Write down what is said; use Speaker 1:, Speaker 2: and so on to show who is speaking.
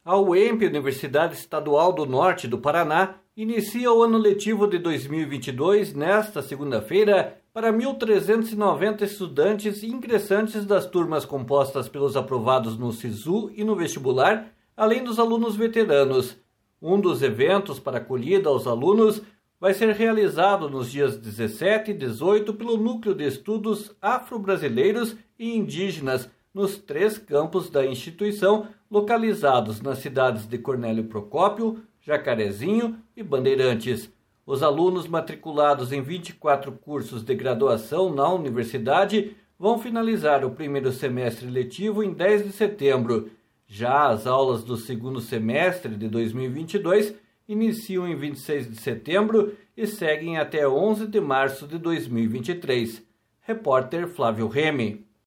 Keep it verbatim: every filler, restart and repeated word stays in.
Speaker 1: A U E M P, Universidade Estadual do Norte do Paraná, inicia o ano letivo de dois mil e vinte e dois nesta segunda-feira para mil trezentos e noventa estudantes e ingressantes das turmas compostas pelos aprovados no SISU e no vestibular, além dos alunos veteranos. Um dos eventos para acolhida aos alunos vai ser realizado nos dias dezessete e dezoito pelo Núcleo de Estudos Afro-Brasileiros e Indígenas, nos três campos da instituição, localizados nas cidades de Cornélio Procópio, Jacarezinho e Bandeirantes. Os alunos matriculados em vinte e quatro cursos de graduação na universidade vão finalizar o primeiro semestre letivo em dez de setembro. Já as aulas do segundo semestre de dois mil e vinte e dois iniciam em vinte e seis de setembro e seguem até onze de março de dois mil e vinte e três. Repórter Flávio Remy.